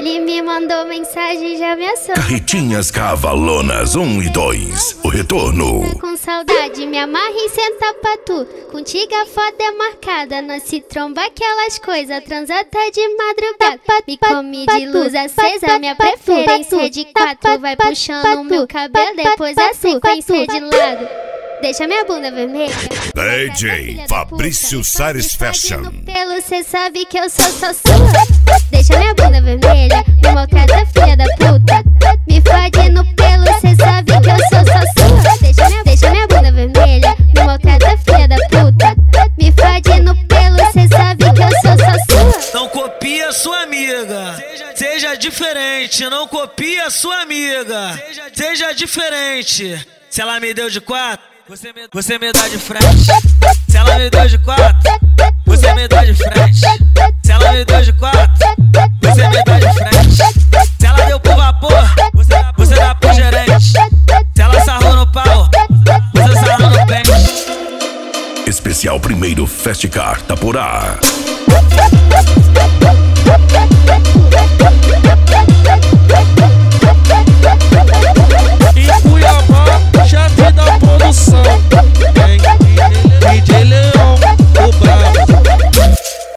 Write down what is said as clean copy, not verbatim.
Ele me mandou mensagem, já me ameaçou. Carretinhas Cavalonas 1 e 2, o retorno. Com saudade, me amarra e senta pra tu. Contigo a foto é marcada, não se tromba aquelas coisas. Transa até de madrugada, me come de luz acesa. Minha preferência é de 4, vai puxando o meu cabelo. Depois a sequência de lado, deixa minha bunda vermelha. DJ Fabrício Sares Fashion. Pelo cê sabe que eu sou só sua. Deixa minha bunda vermelha, me maltrata filha da puta. Me fode no pelo, cê sabe que eu sou só sua. Deixa minha bunda vermelha, me maltrata filha da puta. Me fode no pelo, cê sabe que eu sou só sua. Não copia sua amiga, seja diferente. Não copia sua amiga, seja diferente. Se ela me deu de 4, você me dá de frente. Se ela me deu de 4, você me dá de frente. Se ela me deu de 4, você me dá de frente. Se ela deu pro vapor, você dá pro gerente. Se ela sarrou no pau, você sarrou no pente. Especial primeiro Fast Car Taporá.